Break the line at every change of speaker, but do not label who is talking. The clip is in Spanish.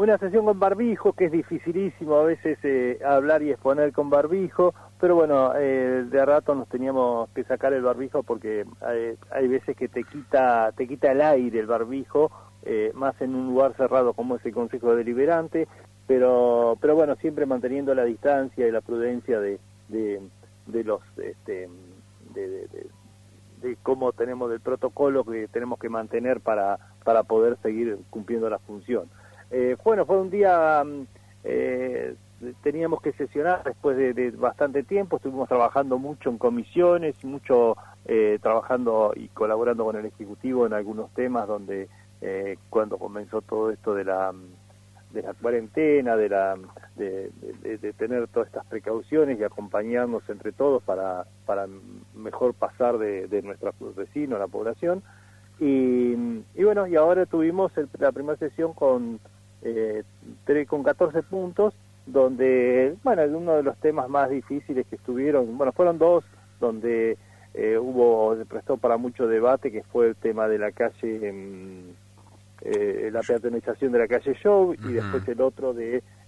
una sesión con barbijo, que es dificilísimo a veces hablar y exponer con barbijo, pero bueno, de a rato nos teníamos que sacar el barbijo porque hay veces que te quita el aire el barbijo, más en un lugar cerrado como es el Consejo Deliberante, pero bueno, siempre manteniendo la distancia y la prudencia de los de cómo tenemos del protocolo que tenemos que mantener para poder seguir cumpliendo la función. Bueno, fue un día, teníamos que sesionar después de bastante tiempo, estuvimos trabajando mucho en comisiones, mucho trabajando y colaborando con el Ejecutivo en algunos temas donde cuando comenzó todo esto de la cuarentena, de tener todas estas precauciones y acompañarnos entre todos para mejor pasar de nuestros vecinos, la población. Y bueno, y ahora tuvimos la primera sesión con 14 puntos, donde, bueno, uno de los temas más difíciles que estuvieron, bueno, fueron dos, donde se prestó para mucho debate, que fue el tema de la calle, la peatonalización de la calle Show, y después el otro de